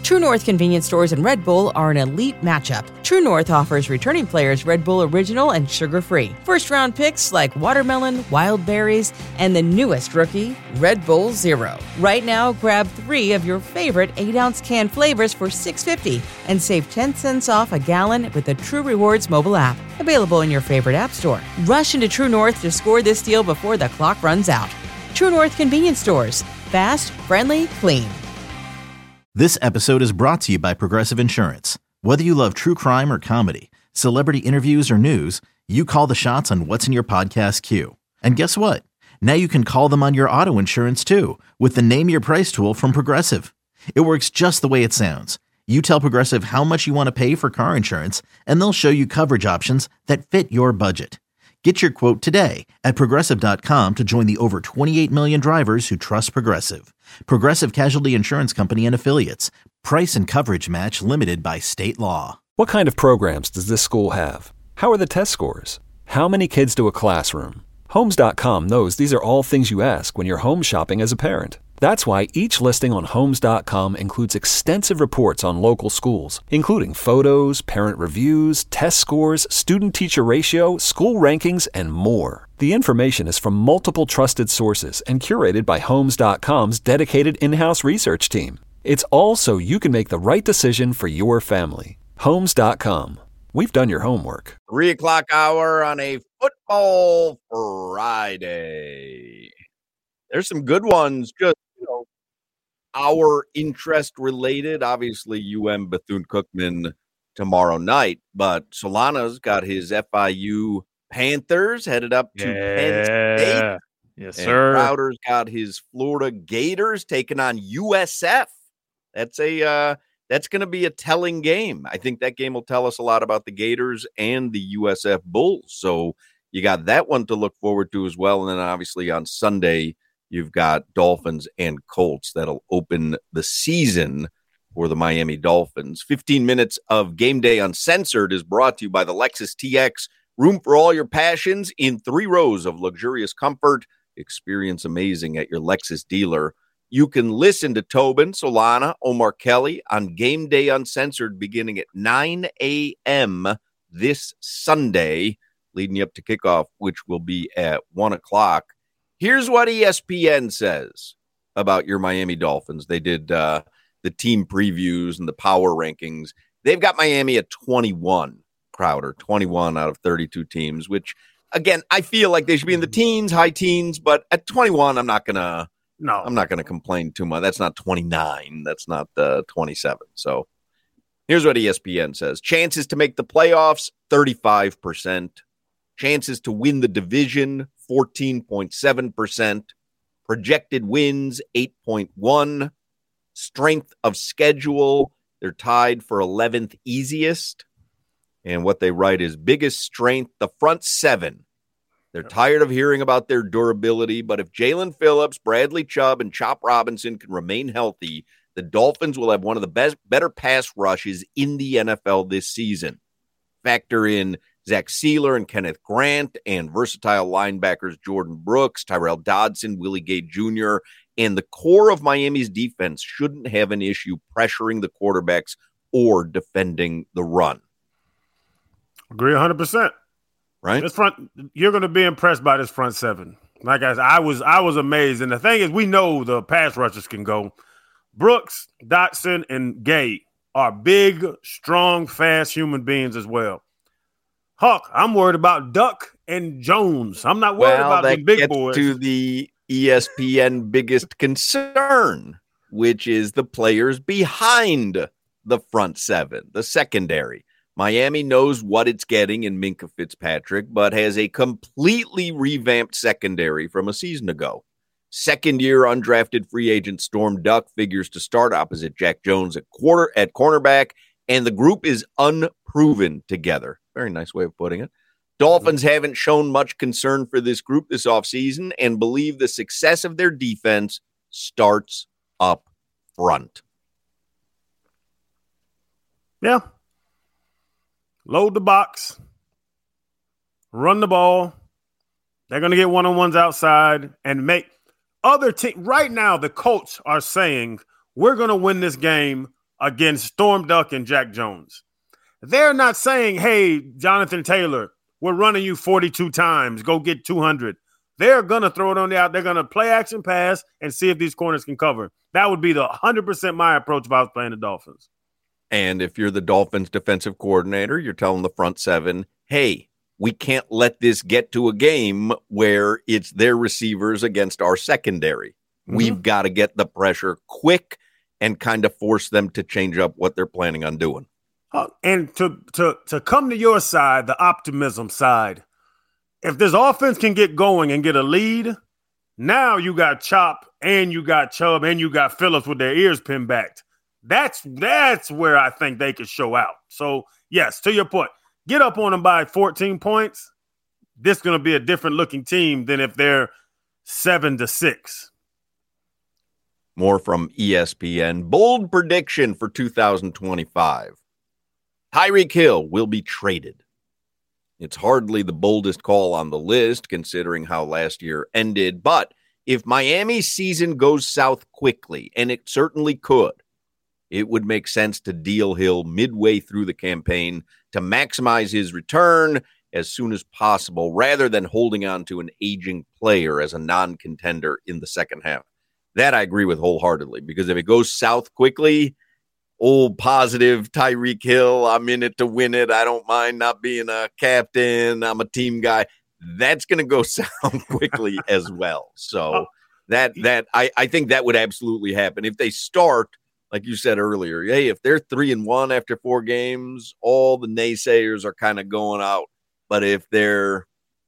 True North convenience stores and Red Bull are an elite matchup. True North offers returning players Red Bull Original and sugar-free. First-round picks like watermelon, wild berries, and the newest rookie, Red Bull Zero. Right now, grab 3 of your favorite 8-ounce can flavors for $6.50 and save 10 cents off a gallon with the True Rewards mobile app. Available in your favorite app store. Rush into True North to score this deal before the clock runs out. True North convenience stores. Fast, friendly, clean. This episode is brought to you by Progressive Insurance. Whether you love true crime or comedy, celebrity interviews or news, you call the shots on what's in your podcast queue. And guess what? Now you can call them on your auto insurance too with the Name Your Price tool from Progressive. It works just the way it sounds. You tell Progressive how much you want to pay for car insurance, and they'll show you coverage options that fit your budget. Get your quote today at Progressive.com to join the over 28 million drivers who trust Progressive. Progressive Casualty Insurance Company and Affiliates. Price and coverage match limited by state law. What kind of programs does this school have? How are the test scores? How many kids do a classroom? Homes.com knows these are all things you ask when you're home shopping as a parent. That's why each listing on Homes.com includes extensive reports on local schools, including photos, parent reviews, test scores, student-teacher ratio, school rankings, and more. The information is from multiple trusted sources and curated by Homes.com's dedicated in-house research team. It's all so you can make the right decision for your family. Homes.com. We've done your homework. 3 o'clock hour on a football Friday. There's some good ones, just, our interest related. Obviously, Bethune-Cookman tomorrow night, but Solana's got his FIU Panthers headed up to Penn State. Yes, sir. Crowder's got his Florida Gators taking on USF. That's going to be a telling game. I think that game will tell us a lot about the Gators and the USF Bulls. So you got that one to look forward to as well. And then obviously on Sunday, you've got Dolphins and Colts that'll open the season for the Miami Dolphins. 15 minutes of Game Day Uncensored is brought to you by the Lexus TX. Room for all your passions in 3 rows of luxurious comfort. Experience amazing at your Lexus dealer. You can listen to Tobin, Solana, Omar Kelly on Game Day Uncensored beginning at 9 a.m. this Sunday, leading you up to kickoff, which will be at 1 o'clock. Here's what ESPN says about your Miami Dolphins. They did the team previews and the power rankings. They've got Miami at 21, Crowder, 21 out of 32 teams, which, again, I feel like they should be in the teens, high teens, but at 21, I'm not going to complain too much. That's not 29. That's not 27. So here's what ESPN says. Chances to make the playoffs, 35%. Chances to win the division, 14.7%. Projected wins, 8.1. Strength of schedule, they're tied for 11th easiest. And what they write is biggest strength, the front 7. They're tired of hearing about their durability, but if Jalen Phillips, Bradley Chubb, and Chop Robinson can remain healthy, the Dolphins will have one of the better pass rushes in the NFL this season. Factor in Zach Sealer and Kenneth Grant and versatile linebackers Jordan Brooks, Tyrell Dodson, Willie Gay Jr., and the core of Miami's defense shouldn't have an issue pressuring the quarterbacks or defending the run. Agree 100%. Right? This front, you're going to be impressed by this front 7. Like I was amazed. And the thing is, we know the pass rushers can go. Brooks, Dotson, and Gay are big, strong, fast human beings as well. Huck, I'm worried about Duck and Jones. I'm not worried about the big boys. To the ESPN biggest concern, which is the players behind the front 7, the secondary. Miami knows what it's getting in Minkah Fitzpatrick, but has a completely revamped secondary from a season ago. Second-year undrafted free agent Storm Duck figures to start opposite Jack Jones at cornerback, and the group is unproven together. Very nice way of putting it. Dolphins haven't shown much concern for this group this offseason and believe the success of their defense starts up front. Yeah. Load the box. Run the ball. They're going to get one-on-ones outside and make other teams. Right now, the Colts are saying, we're going to win this game against Storm Duck and Jack Jones. They're not saying, hey, Jonathan Taylor, we're running you 42 times. Go get 200. They're going to throw it on the out. They're going to play action pass and see if these corners can cover. That would be the 100% my approach if I was playing the Dolphins. And if you're the Dolphins defensive coordinator, you're telling the front seven, hey, we can't let this get to a game where it's their receivers against our secondary. Mm-hmm. We've got to get the pressure quick and kind of force them to change up what they're planning on doing. And to come to your side, the optimism side, if this offense can get going and get a lead, now you got Chop and you got Chubb and you got Phillips with their ears pinned back. That's where I think they could show out. So, yes, to your point, get up on them by 14 points. This is going to be a different looking team than if they're 7-6. More from ESPN. Bold prediction for 2025. Tyreek Hill will be traded. It's hardly the boldest call on the list, considering how last year ended. But if Miami's season goes south quickly, and it certainly could, it would make sense to deal Hill midway through the campaign to maximize his return as soon as possible, rather than holding on to an aging player as a non-contender in the second half. That I agree with wholeheartedly, because if it goes south quickly, old positive Tyreek Hill, I'm in it to win it. I don't mind not being a captain. I'm a team guy. That's going to go south quickly as well. So I think that would absolutely happen. If they start, like you said earlier, hey, if they're 3-1 after 4 games, all the naysayers are kind of going out. But if they're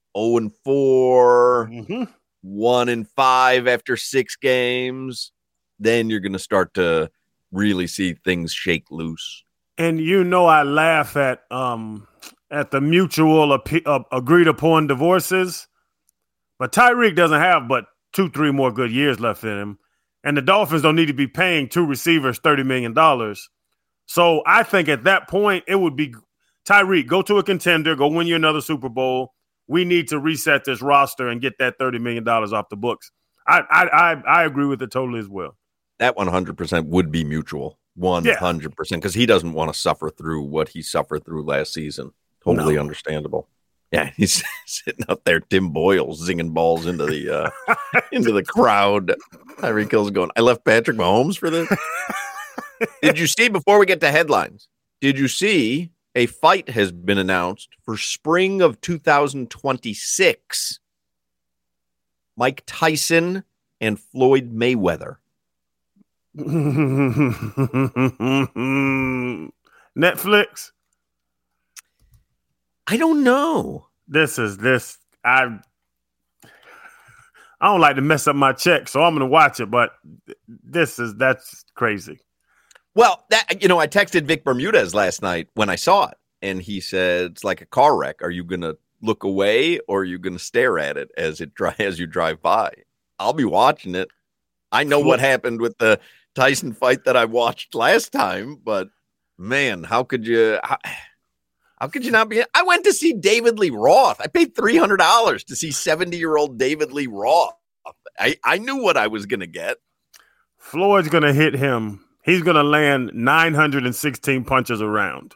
0-4, 1-5 after 6 games, then you're going to start to really see things shake loose. And I laugh at the mutual agreed upon divorces, but Tyreek doesn't have but 2-3 more good years left in him, and the Dolphins don't need to be paying 2 receivers $30 million. So I think at that point it would be Tyreek, go to a contender, go win you another Super Bowl. We need to reset this roster and get that $30 million off the books. I agree with it totally as well. That 100% would be mutual, 100%, because he doesn't want to suffer through what he suffered through last season. Totally understandable. Yeah, he's sitting out there, Tim Boyle, zinging balls into the into the crowd. Tyreek Hill's going, I left Patrick Mahomes for this? Did you see, before we get to headlines, did you see a fight has been announced for spring of 2026? Mike Tyson and Floyd Mayweather. Netflix? I don't know. I don't like to mess up my check, so I'm going to watch it, but that's crazy. Well, I texted Vic Bermudez last night when I saw it, and he said, it's like a car wreck. Are you going to look away, or are you going to stare at it as you drive by? I'll be watching it. I know what happened with the Tyson fight that I watched last time, but man, how could you not be? I went to see David Lee Roth. I paid $300 to see 70-year-old David Lee Roth. I knew what I was going to get. Floyd's going to hit him. He's going to land 916 punches around.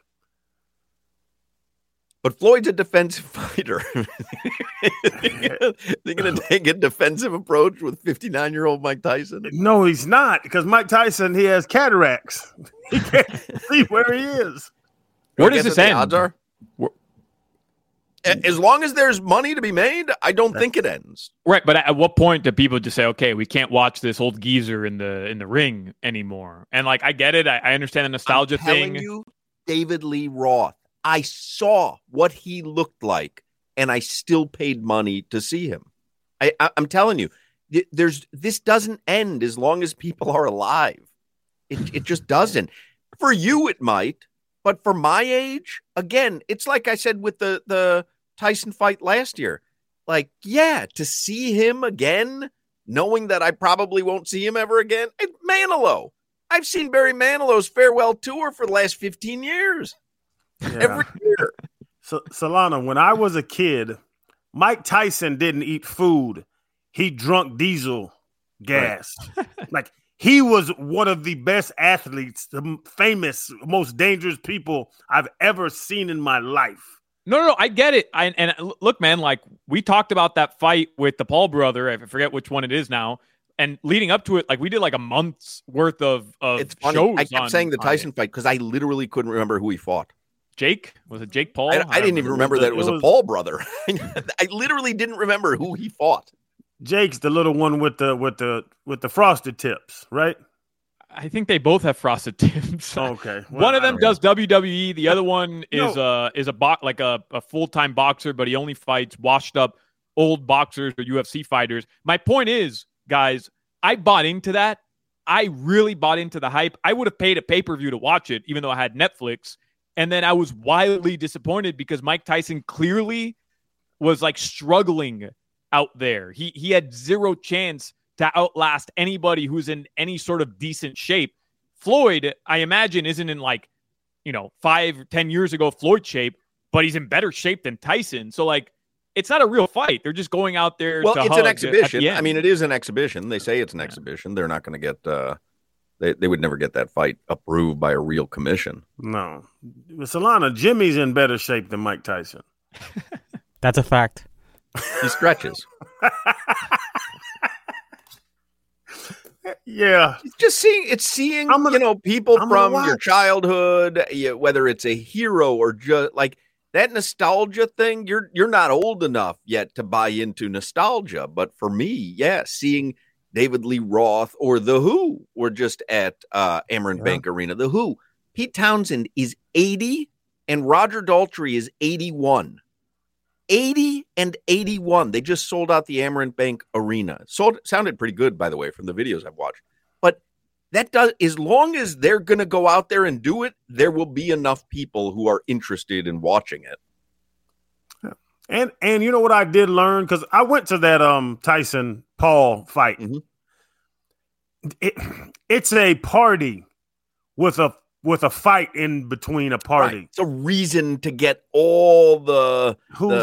But Floyd's a defensive fighter. They're going to take a defensive approach with 59-year-old Mike Tyson? No, he's not, because Mike Tyson, he has cataracts. He can't see where he is. Where does this end? Odds are? As long as there's money to be made, I don't think it ends. Right, but at what point do people just say, okay, we can't watch this old geezer in the ring anymore? And like, I get it. I understand the nostalgia thing. You, David Lee Roth, I saw what he looked like, and I still paid money to see him. I'm telling you, this doesn't end as long as people are alive. It just doesn't. For you, it might, but for my age, again, it's like I said with the Tyson fight last year. Like, yeah, to see him again, knowing that I probably won't see him ever again. Manilow. I've seen Barry Manilow's farewell tour for the last 15 years. Yeah. Every year. So, Solana, when I was a kid, Mike Tyson didn't eat food. He drunk diesel gas. Right. Like, he was one of the best athletes, the famous, most dangerous people I've ever seen in my life. No, I get it. And look, man, like we talked about that fight with the Paul brother. I forget which one it is now. And leading up to it, like we did like a month's worth of it's funny. shows. I kept saying the Tyson fight because I literally couldn't remember who he fought. Jake? Was it Jake Paul? I didn't even remember that it was a Paul brother. I literally didn't remember who he fought. Jake's the little one with the frosted tips, right? I think they both have frosted tips. Okay. Well, one of them does WWE. The other one is a full-time boxer, but he only fights washed up old boxers or UFC fighters. My point is, guys, I bought into that. I really bought into the hype. I would have paid a pay-per-view to watch it, even though I had Netflix. And then I was wildly disappointed because Mike Tyson clearly was like struggling out there. He had zero chance to outlast anybody who's in any sort of decent shape. Floyd, I imagine, isn't in 5 or 10 years ago Floyd shape, but he's in better shape than Tyson. So like, it's not a real fight. They're just going out there. Well, to it's hug an exhibition. at the end. I mean, it is an exhibition. They say it's an exhibition. They're not going to get. They would never get that fight approved by a real commission. No, Solana, Jimmy's in better shape than Mike Tyson. That's a fact. He stretches. Yeah, just seeing people from your childhood, whether it's a hero or just like that nostalgia thing. You're not old enough yet to buy into nostalgia, but for me, seeing David Lee Roth or The Who were just at Amerant Bank Arena. The Who, Pete Townsend is 80 and Roger Daltrey is 81. 80 and 81. They just sold out the Amerant Bank Arena. Sounded pretty good, by the way, from the videos I've watched. But that does, as long as they're going to go out there and do it, there will be enough people who are interested in watching it. And you know what I did learn? Because I went to that Tyson Paul fight. Mm-hmm. It's a party with a fight in between a party. Right. It's a reason to get all the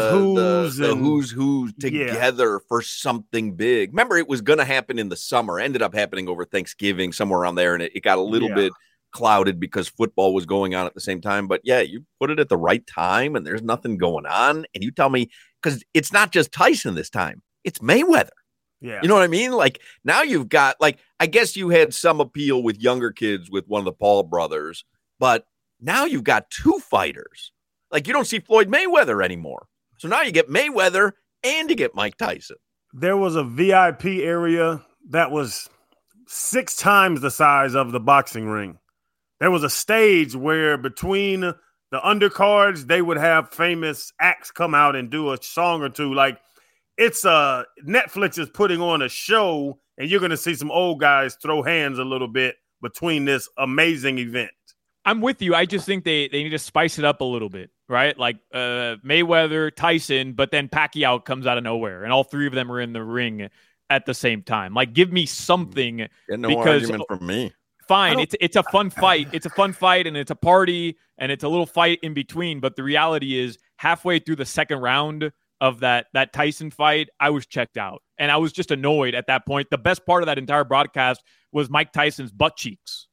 who's together for something big. Remember, it was going to happen in the summer. Ended up happening over Thanksgiving, somewhere around there, and it got a little bit clouded because football was going on at the same time. But you put it at the right time, and there's nothing going on. And you tell me, because it's not just Tyson this time; it's Mayweather. Yeah. You know what I mean? Like now you've got I guess you had some appeal with younger kids with one of the Paul brothers, but now you've got two fighters. Like you don't see Floyd Mayweather anymore. So now you get Mayweather and you get Mike Tyson. There was a VIP area that was 6 times the size of the boxing ring. There was a stage where between the undercards, they would have famous acts come out and do a song or two. Like it's Netflix is putting on a show, and you're going to see some old guys throw hands a little bit between this amazing event. I'm with you. I just think they need to spice it up a little bit, right? Like Mayweather, Tyson, but then Pacquiao comes out of nowhere, and all three of them are in the ring at the same time. Like, give me something. No argument from me. Fine, it's a fun fight. It's a fun fight, and it's a party, and it's a little fight in between. But the reality is, halfway through the second round of that Tyson fight, I was checked out, and I was just annoyed at that point. The best part of that entire broadcast was Mike Tyson's butt cheeks.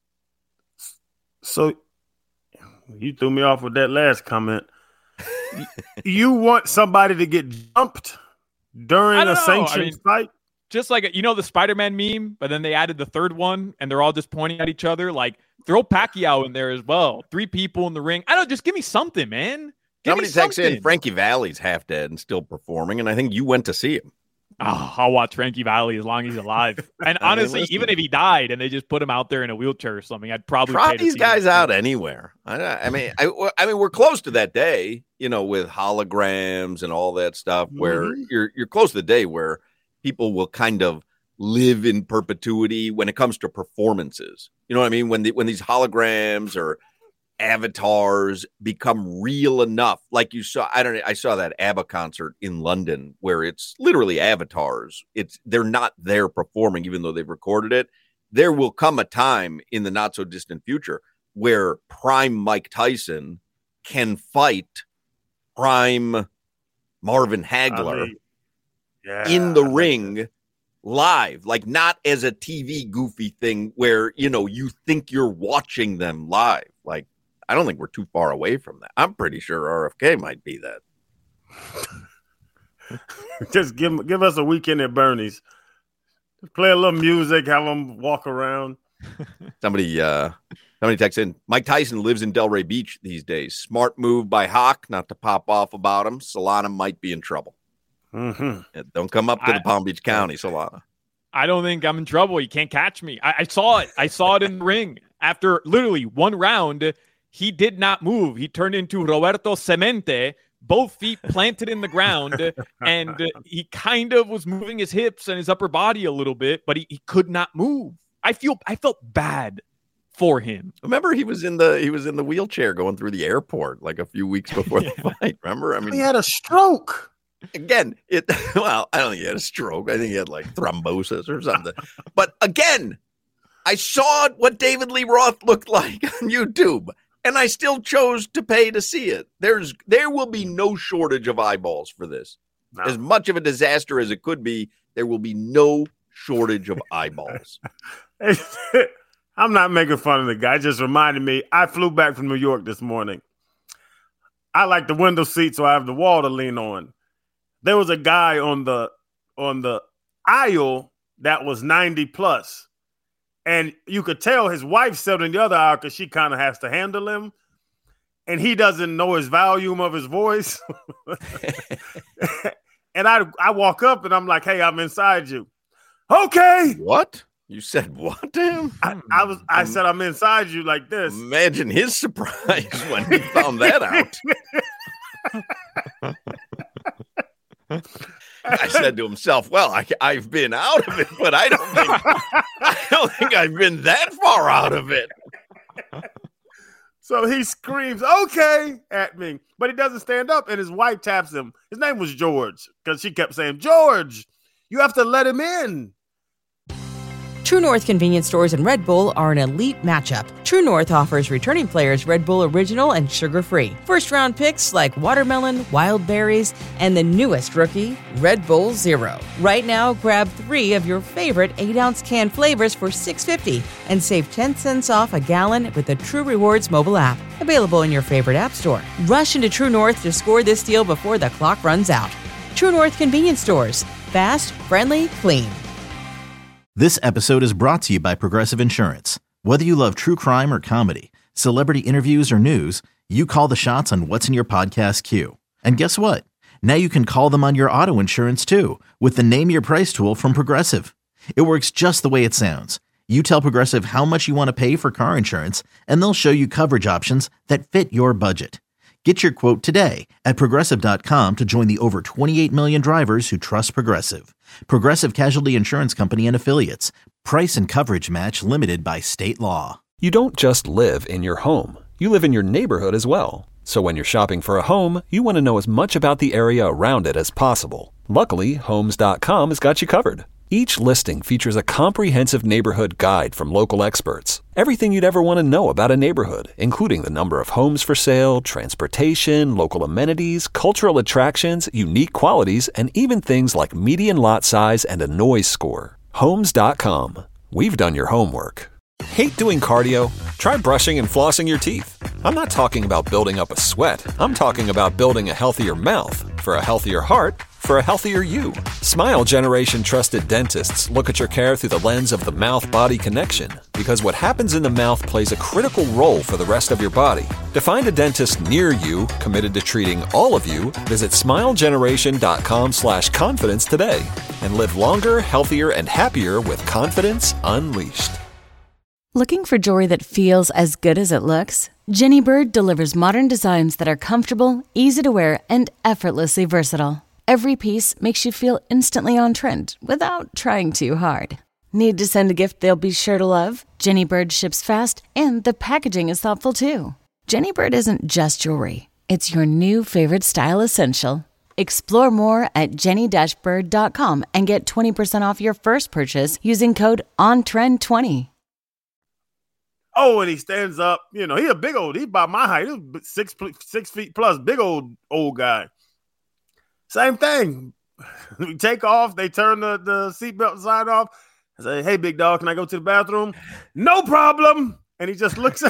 So you threw me off with that last comment. You want somebody to get jumped during a sanctioned fight? Just like, the Spider-Man meme, but then they added the third one, and they're all just pointing at each other. Like, throw Pacquiao in there as well. 3 people in the ring. Just give me something, man. Somebody texts in, Frankie Valli's half dead and still performing, and I think you went to see him. Oh, I'll watch Frankie Valli as long as he's alive. And honestly, even if he died and they just put him out there in a wheelchair or something, I'd probably try these guys out anywhere. I mean, we're close to that day, with holograms and all that stuff, where you're close to the day where people will kind of live in perpetuity when it comes to performances. You know what I mean? When these holograms or avatars become real enough, like you saw, I saw that ABBA concert in London where it's literally avatars. They're not there performing, even though they've recorded it. There will come a time in the not so distant future where prime Mike Tyson can fight prime Marvin Hagler in the ring live, like not as a TV goofy thing where, you think you're watching them live. Like, I don't think we're too far away from that. I'm pretty sure RFK might be that. Just give us a weekend at Bernie's. Play a little music, have them walk around. Somebody texts in, Mike Tyson lives in Delray Beach these days. Smart move by Hawk not to pop off about him. Solana might be in trouble. Mm-hmm. Yeah, don't come up to the Palm Beach County, Solana. I don't think I'm in trouble. You can't catch me. I saw it. I saw it in the ring. After literally one round, he did not move. He turned into Roberto Semente, both feet planted in the ground, and he kind of was moving his hips and his upper body a little bit, but he could not move. I felt bad for him. Remember, he was in the wheelchair going through the airport like a few weeks before the fight. Remember? I mean, he had a stroke. Again, I don't think he had a stroke. I think he had like thrombosis or something. But again, I saw what David Lee Roth looked like on YouTube, and I still chose to pay to see it. There will be no shortage of eyeballs for this. No. As much of a disaster as it could be, there will be no shortage of eyeballs. I'm not making fun of the guy. It just reminded me, I flew back from New York this morning. I like the window seat, so I have the wall to lean on. There was a guy on the aisle that was 90 plus. And you could tell his wife sat in the other aisle because she kind of has to handle him. And he doesn't know his volume of his voice. And I walk up and I'm like, hey, I'm inside you. Okay. What? You said what to him? I said, I'm inside you like this. Imagine his surprise when he found that out. I said to himself, well, I've been out of it, but I don't think I've been that far out of it. So he screams, okay, at me, but he doesn't stand up, and his wife taps him. His name was George, because she kept saying, George, you have to let him in. True North convenience stores and Red Bull are an elite matchup. True North offers returning players Red Bull Original and sugar-free. First-round picks like watermelon, wild berries, and the newest rookie, Red Bull Zero. Right now, grab 3 of your favorite 8-ounce can flavors for $6.50 and save 10 cents off a gallon with the True Rewards mobile app. Available in your favorite app store. Rush into True North to score this deal before the clock runs out. True North convenience stores. Fast, friendly, clean. This episode is brought to you by Progressive Insurance. Whether you love true crime or comedy, celebrity interviews or news, you call the shots on what's in your podcast queue. And guess what? Now you can call them on your auto insurance too with the Name Your Price tool from Progressive. It works just the way it sounds. You tell Progressive how much you want to pay for car insurance, and they'll show you coverage options that fit your budget. Get your quote today at Progressive.com to join the over 28 million drivers who trust Progressive. Progressive Casualty Insurance Company and Affiliates. Price and coverage match limited by state law. You don't just live in your home. You live in your neighborhood as well. So when you're shopping for a home, you want to know as much about the area around it as possible. Luckily, Homes.com has got you covered. Each listing features a comprehensive neighborhood guide from local experts. Everything you'd ever want to know about a neighborhood, including the number of homes for sale, transportation, local amenities, cultural attractions, unique qualities, and even things like median lot size and a noise score. Homes.com. We've done your homework. Hate doing cardio? Try brushing and flossing your teeth. I'm not talking about building up a sweat. I'm talking about building a healthier mouth for a healthier heart for a healthier you. Smile Generation trusted dentists look at your care through the lens of the mouth-body connection, because what happens in the mouth plays a critical role for the rest of your body. To find a dentist near you committed to treating all of you, visit smilegeneration.com/confidence today and live longer, healthier, and happier with confidence unleashed. Looking for jewelry that feels as good as it looks? Jenny Bird delivers modern designs that are comfortable, easy to wear, and effortlessly versatile. Every piece makes you feel instantly on trend without trying too hard. Need to send a gift they'll be sure to love? Jenny Bird ships fast, and the packaging is thoughtful too. Jenny Bird isn't just jewelry. It's your new favorite style essential. Explore more at jenny-bird.com and get 20% off your first purchase using code ONTREND20. Oh, and he stands up. You know, he a big old, he about my height. He was 6 feet plus, big old guy. Same thing. We take off. They turn the seatbelt sign off. I say, "Hey, big dog, can I go to the bathroom?" No problem. And he just looks at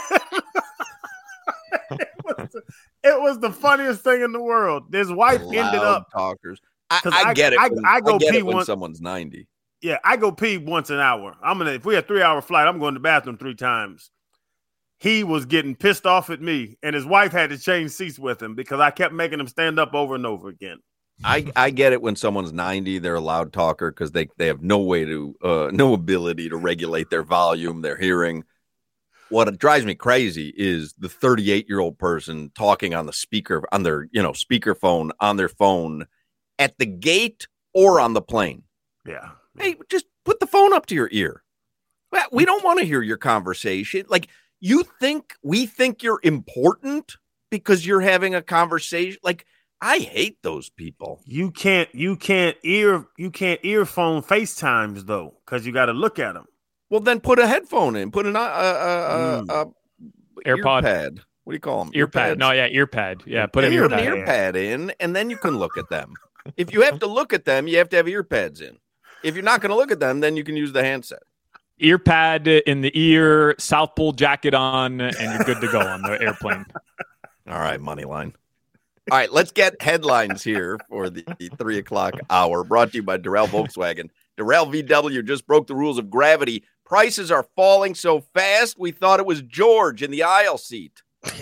it was the funniest thing in the world. His wife ended up talkers. I get it. I go pee when someone's 90. Yeah, I go pee once an hour. If we had a 3-hour flight, I'm going to the bathroom 3 times. He was getting pissed off at me, and his wife had to change seats with him because I kept making him stand up over and over again. I get it when someone's 90, they're a loud talker because they have no ability to regulate their volume, their hearing. What drives me crazy is the 38-year-old person talking on the speaker on their speakerphone on their phone at the gate or on the plane. Yeah. Hey, just put the phone up to your ear. We don't want to hear your conversation. Like we think you're important because you're having a conversation. Like, I hate those people. You can't earphone FaceTimes though, because you got to look at them. Well, then put a headphone in. Put an AirPod. Earpad. What do you call them? Earpad. No, yeah, earpad. Yeah, put an earpad in, and then you can look at them. If you have to look at them, you have to have earpads in. If you're not going to look at them, then you can use the handset. Earpad in the ear, South Pole jacket on, and you're good to go on the airplane. All right, Moneyline. All right, let's get headlines here for the 3 o'clock hour. Brought to you by Durrell Volkswagen. Durrell VW just broke the rules of gravity. Prices are falling so fast, we thought it was George in the aisle seat.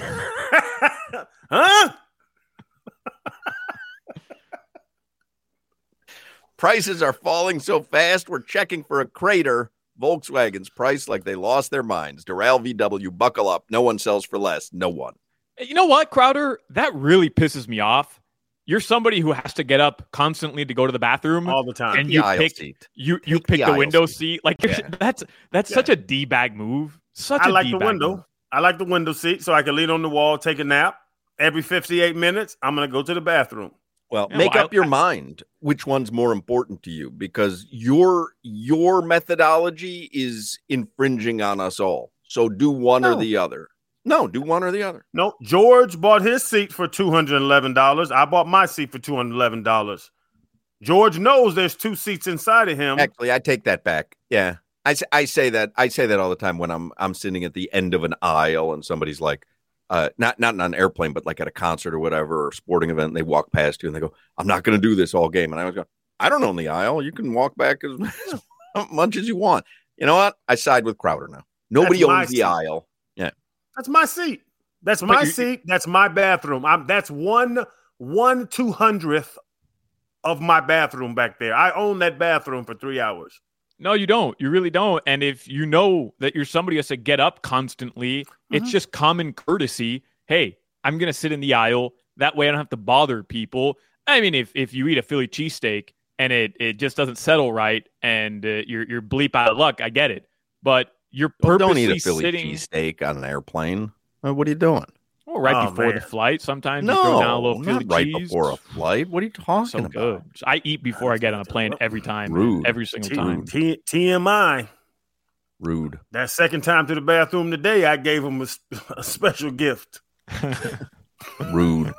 Huh? Prices are falling so fast, we're checking for a crater. Volkswagen's priced like they lost their minds. Durrell VW, buckle up. No one sells for less. No one. You know what, Crowder? That really pisses me off. You're somebody who has to get up constantly to go to the bathroom all the time, and you pick the window seat. Like that's such a d-bag move. I like the window. Move. I like the window seat so I can lean on the wall, take a nap. Every 58 minutes, I'm going to go to the bathroom. Well, make up your mind which one's more important to you, because your methodology is infringing on us all. So do one or the other. No, do one or the other. No, George bought his seat for $211. I bought my seat for $211. George knows there's 2 seats inside of him. Actually, I take that back. Yeah, I say that all the time when I'm sitting at the end of an aisle and somebody's like, not on an airplane, but like at a concert or whatever, or sporting event, and they walk past you and they go, "I'm not going to do this all game." And I always go, "I don't own the aisle. You can walk back as much as you want." You know what? I side with Crowder now. Nobody owns the aisle. Yeah. That's my seat. That's my seat. That's my bathroom. That's 1/200th of my bathroom back there. I own that bathroom for 3 hours. No, you don't. You really don't. And if you know that you're somebody who has to get up constantly, it's just common courtesy. Hey, I'm going to sit in the aisle. That way I don't have to bother people. I mean, if you eat a Philly cheesesteak and it just doesn't settle right and you're bleep out of luck, I get it. But you're purposely don't eat a Philly cheesesteak on an airplane. What are you doing? Well, right before the flight, sometimes you throw down a little Philly right cheese. Before a flight. What are you talking about? Good. I eat before I get on a plane every time. Rude. Every single time. TMI. Rude. That second time to the bathroom today, I gave him a special gift. Rude.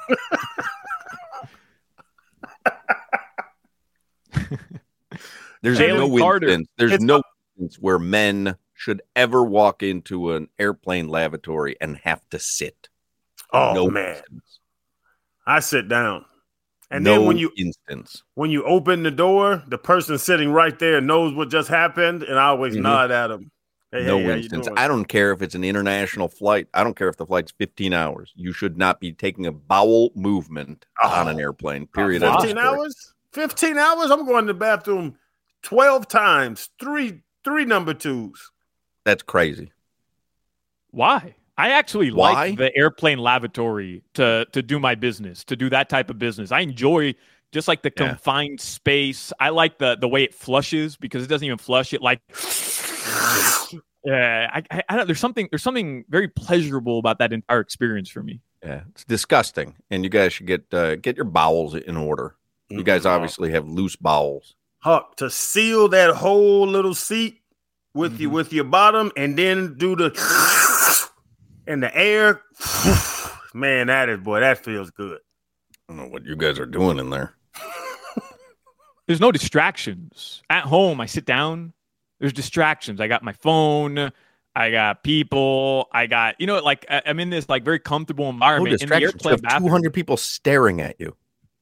There's no instance where men should ever walk into an airplane lavatory and have to sit. Oh, man. I sit down. And then when you open the door, the person sitting right there knows what just happened, and I always nod at them. Hey, no instance. I don't care if it's an international flight. I don't care if the flight's 15 hours. You should not be taking a bowel movement on an airplane, period. 15 hours? 15 hours? I'm going to the bathroom 12 times, three number 2s. That's crazy. Why? I actually like the airplane lavatory to do my business, to do that type of business. I enjoy just like the confined space. I like the way it flushes because it doesn't even flush. It like, I don't. There's something very pleasurable about that entire experience for me. Yeah, it's disgusting, and you guys should get your bowels in order. You guys obviously have loose bowels. Huck, to seal that whole little seat with your bottom, and then do the in the air. Man, that feels good. I don't know what you guys are doing in there. there's no distractions. At home, I sit down, there's distractions. I got my phone, I got people, I got, like I'm in this like very comfortable environment. No distractions. You have 200 people staring at you.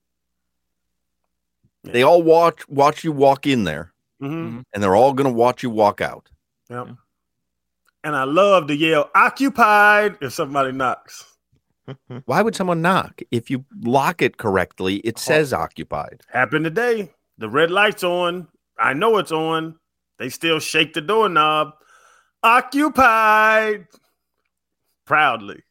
Yeah. They all watch you walk in there, and they're all going to watch you walk out. Yep. Yeah. And I love to yell, occupied, if somebody knocks. Why would someone knock? If you lock it correctly, it says occupied. Happened today. The red light's on. I know it's on. They still shake the doorknob. Occupied. Proudly.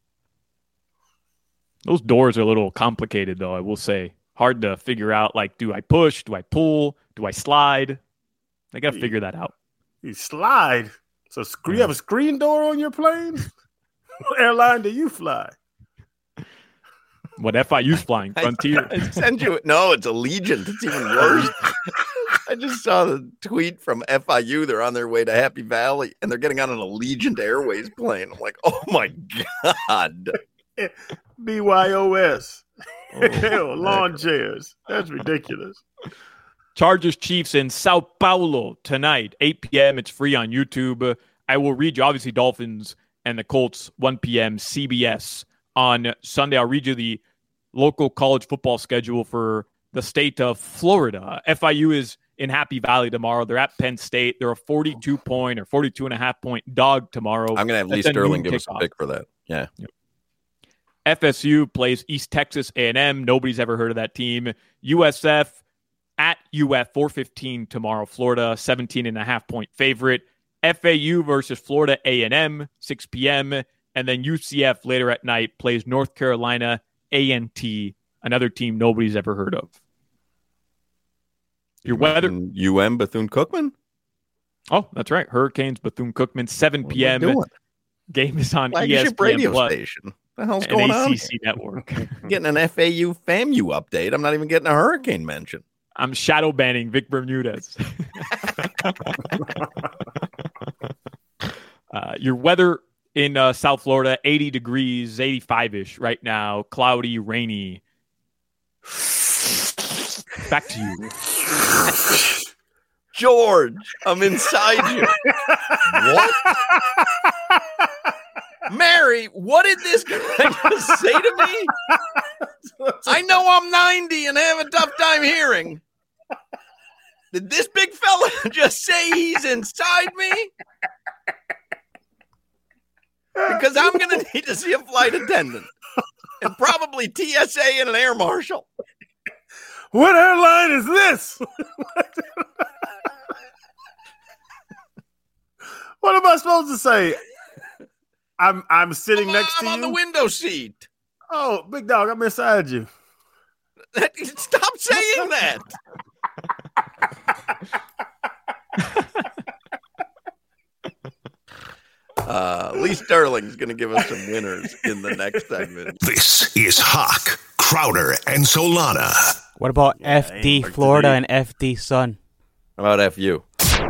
Those doors are a little complicated, though, I will say. Hard to figure out, like, do I push? Do I pull? Do I slide? I got to figure that out. You slide? So you have a screen door on your plane? What airline do you fly? What FIU's flying? Frontier. I send you. No, it's Allegiant. It's even worse. I just saw the tweet from FIU. They're on their way to Happy Valley, and they're getting on an Allegiant Airways plane. I'm like, oh, my God. BYOS. Lawn chairs. That's ridiculous. Chargers Chiefs in Sao Paulo tonight, 8 p.m. It's free on YouTube. I will read you, obviously, Dolphins and the Colts, 1 p.m. CBS. On Sunday, I'll read you the local college football schedule for the state of Florida. FIU is in Happy Valley tomorrow. They're at Penn State. They're a 42-point or 42.5-point dog tomorrow. I'm going to have Lee Sterling give us a pick for that. Yeah. Yep. FSU plays East Texas A&M. Nobody's ever heard of that team. USF at UF, 4:15 tomorrow. Florida, 17.5-point favorite. FAU versus Florida A&M, 6 p.m. And then UCF later at night plays North Carolina A&T, another team nobody's ever heard of. Your weather. Bethune-Cookman? Oh, that's right. Hurricanes, Bethune-Cookman, 7 p.m. Game is on ESPN radio Plus. Station. What the hell's going on? ACC network. Getting an FAU FAMU update. I'm not even getting a hurricane mention. I'm shadow banning Vic Bermudez. Your weather in South Florida, 80 degrees, 85-ish right now. Cloudy, rainy. Back to you. George, I'm inside you. What? Mary, what did this guy just say to me? I know I'm 90 and have a tough time hearing. Did this big fella just say he's inside me? Because I'm going to need to see a flight attendant and probably TSA and an air marshal. What airline is this? What am I supposed to say? I'm sitting next to you. I'm on the window seat. Oh, big dog, I'm inside you. Stop saying that. Lee Sterling's going to give us some winners in the next segment. This is Hawk, Crowder, and Solana. What about FD Florida and FD Sun? How about FU?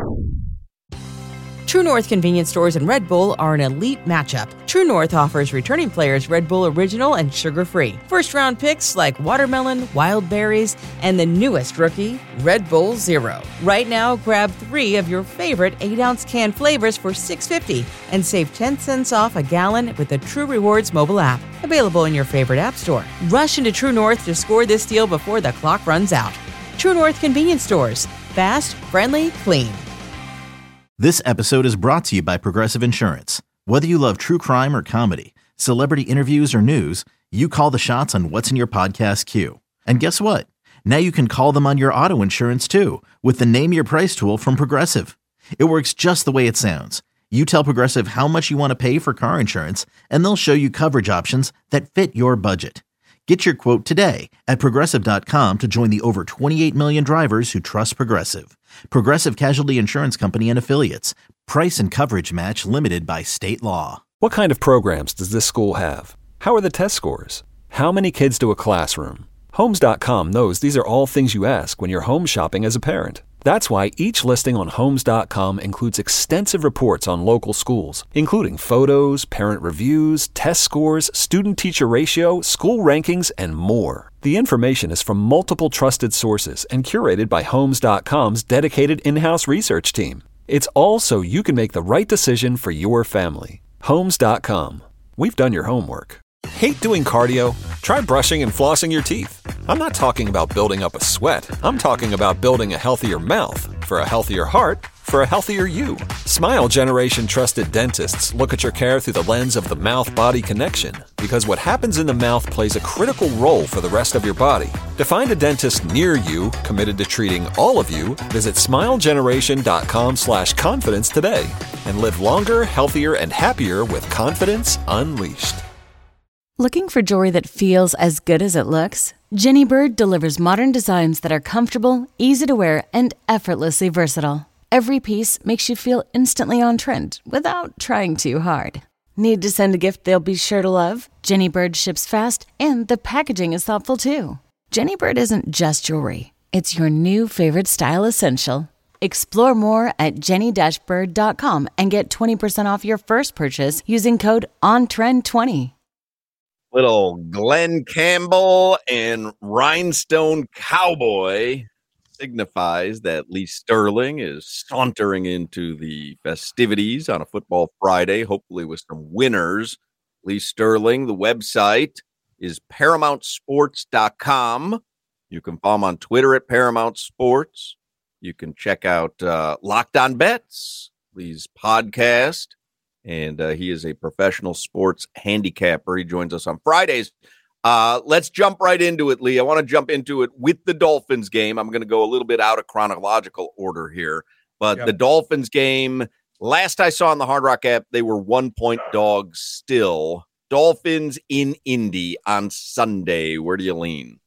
True North convenience stores and Red Bull are an elite matchup. True North offers returning players Red Bull Original and sugar-free. First-round picks like watermelon, wild berries, and the newest rookie, Red Bull Zero. Right now, grab 3 of your favorite 8-ounce can flavors for $6.50 and save 10 cents off a gallon with the True Rewards mobile app. Available in your favorite app store. Rush into True North to score this deal before the clock runs out. True North convenience stores. Fast, friendly, clean. This episode is brought to you by Progressive Insurance. Whether you love true crime or comedy, celebrity interviews or news, you call the shots on what's in your podcast queue. And guess what? Now you can call them on your auto insurance too with the Name Your Price tool from Progressive. It works just the way it sounds. You tell Progressive how much you want to pay for car insurance, and they'll show you coverage options that fit your budget. Get your quote today at Progressive.com to join the over 28 million drivers who trust Progressive. Progressive Casualty Insurance Company and Affiliates. Price and coverage match limited by state law. What kind of programs does this school have? How are the test scores? How many kids do a classroom? Homes.com knows these are all things you ask when you're home shopping as a parent. That's why each listing on Homes.com includes extensive reports on local schools, including photos, parent reviews, test scores, student-teacher ratio, school rankings, and more. The information is from multiple trusted sources and curated by Homes.com's dedicated in-house research team. It's all so you can make the right decision for your family. Homes.com. We've done your homework. Hate doing cardio? Try brushing and flossing your teeth. I'm not talking about building up a sweat. I'm talking about building a healthier mouth for a healthier heart for a healthier you. Smile Generation trusted dentists look at your care through the lens of the mouth-body connection, because what happens in the mouth plays a critical role for the rest of your body. To find a dentist near you committed to treating all of you, visit smilegeneration.com/confidence today and live longer, healthier, and happier with confidence unleashed. Looking for jewelry that feels as good as it looks? Jenny Bird delivers modern designs that are comfortable, easy to wear, and effortlessly versatile. Every piece makes you feel instantly on trend without trying too hard. Need to send a gift they'll be sure to love? Jenny Bird ships fast, and the packaging is thoughtful too. Jenny Bird isn't just jewelry. It's your new favorite style essential. Explore more at jenny-bird.com and get 20% off your first purchase using code ONTREND20. Little Glenn Campbell and Rhinestone Cowboy signifies that Lee Sterling is sauntering into the festivities on a football Friday, hopefully with some winners. Lee Sterling, the website is ParamountSports.com. You can follow him on Twitter at Paramount Sports. You can check out Locked On Bets, Lee's podcast, and he is a professional sports handicapper. He joins us on Fridays. Let's jump right into it, Lee. I want to jump into it with the Dolphins game. I'm going to go a little bit out of chronological order here, but the Dolphins game, last I saw on the Hard Rock app, they were 1-point dogs still. Dolphins in Indy on Sunday. Where do you lean?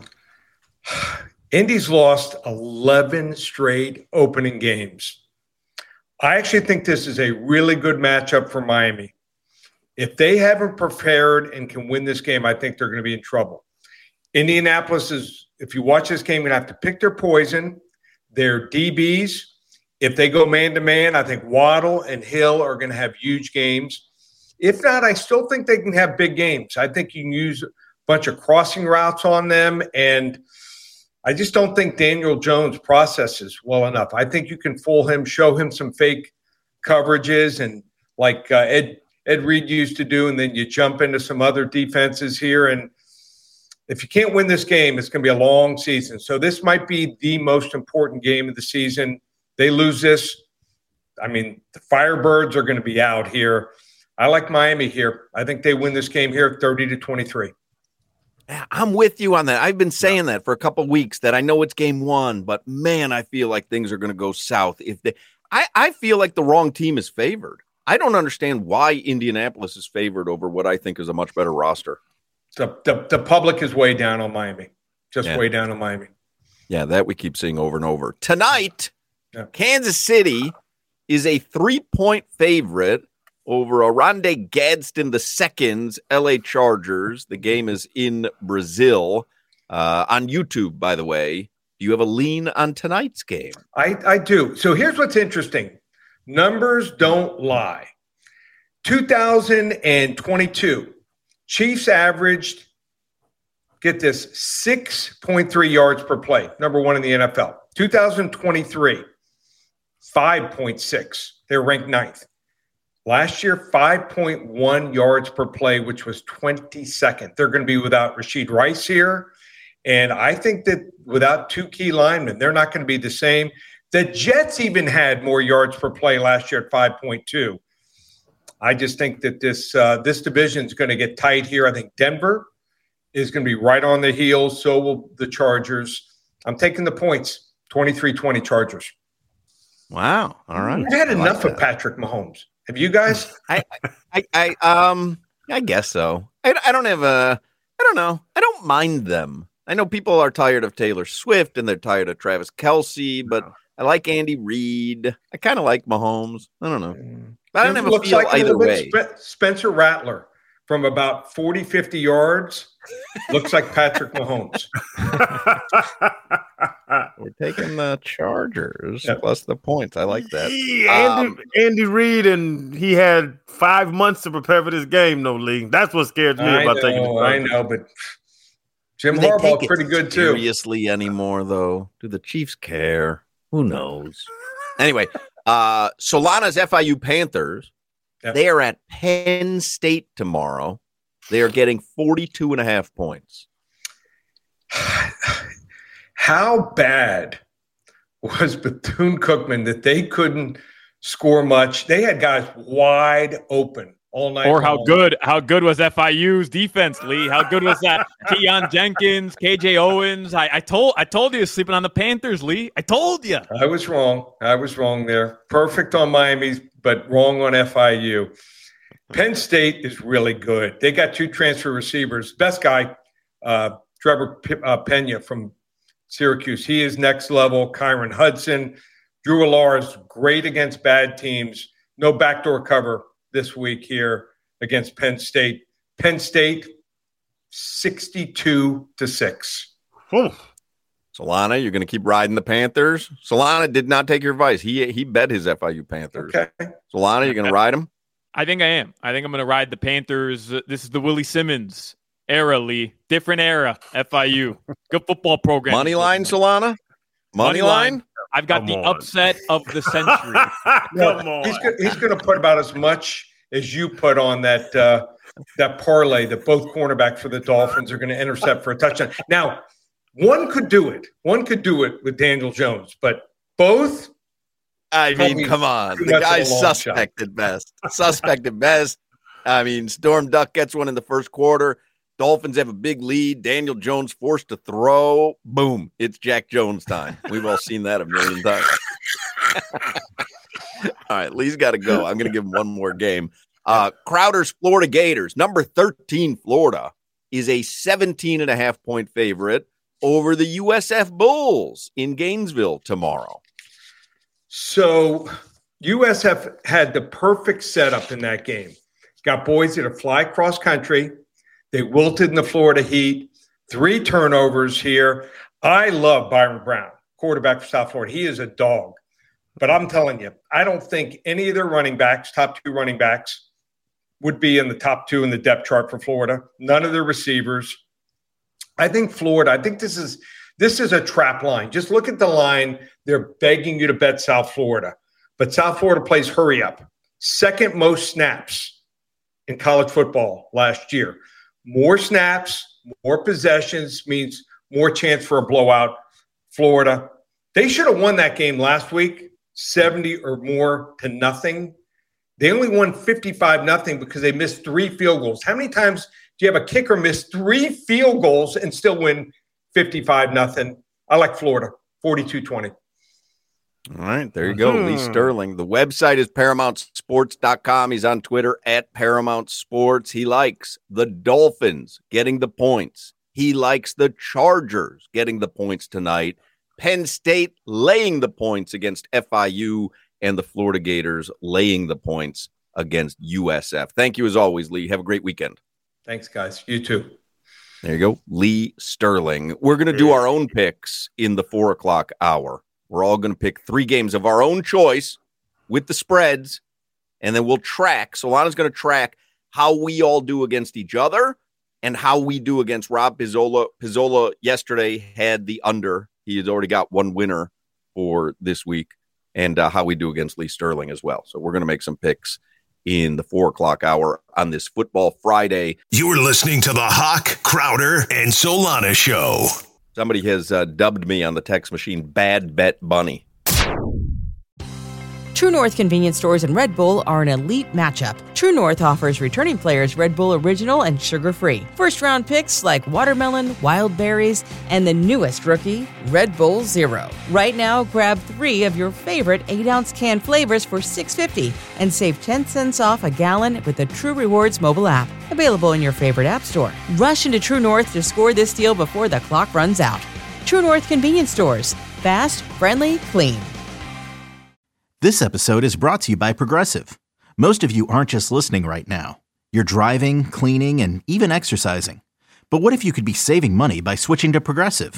Indy's lost 11 straight opening games. I actually think this is a really good matchup for Miami. If they haven't prepared and can win this game, I think they're going to be in trouble. Indianapolis is, if you watch this game, you're going to have to pick their poison. Their DBs, if they go man-to-man, I think Waddle and Hill are going to have huge games. If not, I still think they can have big games. I think you can use a bunch of crossing routes on them, and I just don't think Daniel Jones processes well enough. I think you can fool him, show him some fake coverages, and like Ed Reed used to do, and then you jump into some other defenses here. And if you can't win this game, it's going to be a long season. So this might be the most important game of the season. They lose this, I mean, the Firebirds are going to be out here. I like Miami here. I think they win this game here 30-23. I'm with you on that. I've been saying that for a couple of weeks, that I know it's game one, but man, I feel like things are going to go south. I feel like the wrong team is favored. I don't understand why Indianapolis is favored over what I think is a much better roster. The public is way down on Miami. Way down on Miami. Yeah, that we keep seeing over and over. Tonight, Kansas City is a 3-point favorite over Oronde Gadsden II's LA Chargers. The game is in Brazil on YouTube, by the way. Do you have a lean on tonight's game? I do. So here's what's interesting. Numbers don't lie. 2022, Chiefs averaged, get this, 6.3 yards per play, number one in the NFL. 2023, 5.6. They were ranked 9th. Last year, 5.1 yards per play, which was 22nd. They're going to be without Rashid Rice here. And I think that without two key linemen, they're not going to be the same. The Jets even had more yards per play last year at 5.2. I just think that this division is going to get tight here. I think Denver is going to be right on the heels. So will the Chargers. I'm taking the points, 23-20 Chargers. Wow. All right. I've had enough of Patrick Mahomes. Have you guys? I guess so. I don't know. I don't mind them. I know people are tired of Taylor Swift and they're tired of Travis Kelce, but I like Andy Reid. I kind of like Mahomes. I don't know. I don't have a feel like either way. Spencer Rattler from about 40, 50 yards looks like Patrick Mahomes. We're taking the Chargers plus the points. I like that. Andy Reid, and he had 5 months to prepare for this game, no Lee. That's what scares me about taking the Chargers. I know, but Jim Harbaugh's pretty good too. Seriously anymore, though? Do the Chiefs care? Who knows? Anyway, Solana's FIU Panthers, they are at Penn State tomorrow. They are getting 42.5 points. How bad was Bethune-Cookman that they couldn't score much? They had guys wide open all night. Or how good was FIU's defense, Lee? How good was that? Keon Jenkins, KJ Owens. I told you you're sleeping on the Panthers, Lee. I told you. I was wrong there. Perfect on Miami, but wrong on FIU. Penn State is really good. They got 2 transfer receivers. Best guy, Trevor Pena from Syracuse. He is next level. Kyron Hudson. Drew Allar is great against bad teams. No backdoor cover this week here against Penn State. Penn State, 62-6. Solana, you're going to keep riding the Panthers? Solana did not take your advice. He bet his FIU Panthers. Okay. Solana, you're going to ride him? I think I am. I think I'm going to ride the Panthers. This is the Willie Simmons era, Lee. Different era, FIU. Good football program. Money line, Solana? Money line? I've got upset of the century. Come on. He's going to put about as much as you put on that parlay that both cornerbacks for the Dolphins are going to intercept for a touchdown. Now, one could do it. One could do it with Daniel Jones, but both. I mean, come on. The guy's suspect at best. Suspect at best. I mean, Storm Duck gets one in the first quarter. Dolphins have a big lead. Daniel Jones forced to throw. Boom. It's Jack Jones time. We've all seen that a million times. All right, Lee's got to go. I'm going to give him one more game. Crowder's Florida Gators, number 13 Florida, is a 17.5-point favorite over the USF Bulls in Gainesville tomorrow. So USF had the perfect setup in that game. Got boys that fly cross country. They wilted in the Florida heat. 3 turnovers here. I love Byron Brown, quarterback for South Florida. He is a dog. But I'm telling you, I don't think any of their running backs, top 2 running backs, would be in the top 2 in the depth chart for Florida. None of their receivers. I think Florida, this is a trap line. Just look at the line. They're begging you to bet South Florida. But South Florida plays hurry up. Second most snaps in college football last year. More snaps, more possessions means more chance for a blowout. Florida, they should have won that game last week, 70 or more to nothing. They only won 55-0 because they missed 3 field goals. How many times do you have a kicker miss 3 field goals and still win 55-0? I like Florida, 42-20. All right, there you go. Lee Sterling. The website is ParamountSports.com. He's on Twitter at Paramount Sports. He likes the Dolphins getting the points. He likes the Chargers getting the points tonight. Penn State laying the points against FIU, and the Florida Gators laying the points against USF. Thank you as always, Lee. Have a great weekend. Thanks, guys. You too. There you go. Lee Sterling. We're going to do our own picks in the 4 o'clock hour. We're all going to pick 3 games of our own choice with the spreads, and then we'll track. Solana's going to track how we all do against each other and how we do against Rob Pizzola. Pizzola yesterday had the under. He has already got 1 winner for this week, and how we do against Lee Sterling as well. So we're going to make some picks in the 4 o'clock hour on this Football Friday. You're listening to the Hawk, Crowder, and Solana Show. Somebody has dubbed me on the text machine Bad Bet Bunny. True North convenience stores and Red Bull are an elite matchup. True North offers returning players Red Bull Original and sugar-free. First-round picks like watermelon, wild berries, and the newest rookie, Red Bull Zero. Right now, grab 3 of your favorite 8-ounce can flavors for $6.50 and save 10 cents off a gallon with the True Rewards mobile app. Available in your favorite app store. Rush into True North to score this deal before the clock runs out. True North convenience stores. Fast, friendly, clean. This episode is brought to you by Progressive. Most of you aren't just listening right now. You're driving, cleaning, and even exercising. But what if you could be saving money by switching to Progressive?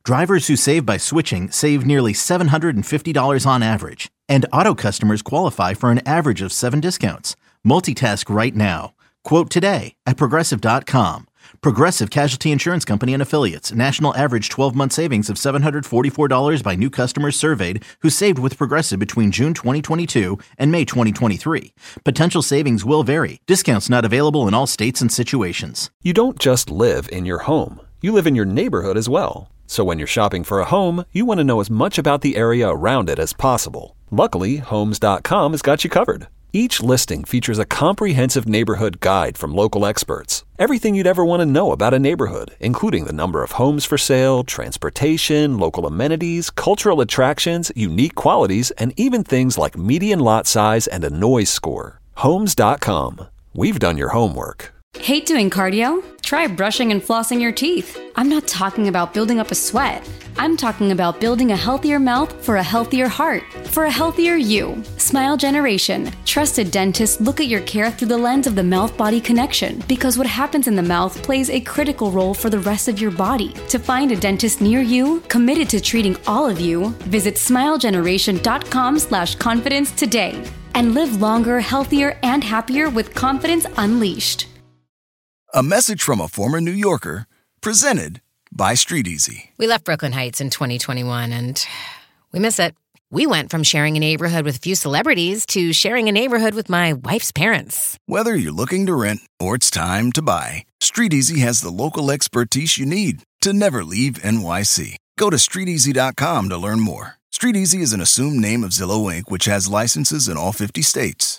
Drivers who save by switching save nearly $750 on average. And auto customers qualify for an average of 7 discounts. Multitask right now. Quote today at Progressive.com. Progressive Casualty Insurance Company and Affiliates. National average 12-month savings of $744 by new customers surveyed who saved with Progressive between June 2022 and May 2023. Potential savings will vary. Discounts not available in all states and situations. You don't just live in your home. You live in your neighborhood as well. So when you're shopping for a home, you want to know as much about the area around it as possible. Luckily, Homes.com has got you covered. Each listing features a comprehensive neighborhood guide from local experts. Everything you'd ever want to know about a neighborhood, including the number of homes for sale, transportation, local amenities, cultural attractions, unique qualities, and even things like median lot size and a noise score. Homes.com. We've done your homework. Hate doing cardio? Try brushing and flossing your teeth. I'm not talking about building up a sweat. I'm talking about building a healthier mouth for a healthier heart, for a healthier you. Smile Generation. Trusted dentists look at your care through the lens of the mouth-body connection, because what happens in the mouth plays a critical role for the rest of your body. To find a dentist near you, committed to treating all of you, visit smilegeneration.com/confidence today and live longer, healthier, and happier with confidence unleashed. A message from a former New Yorker, presented by StreetEasy. We left Brooklyn Heights in 2021, and we miss it. We went from sharing a neighborhood with a few celebrities to sharing a neighborhood with my wife's parents. Whether you're looking to rent or it's time to buy, StreetEasy has the local expertise you need to never leave NYC. Go to StreetEasy.com to learn more. StreetEasy is an assumed name of Zillow Inc., which has licenses in all 50 states.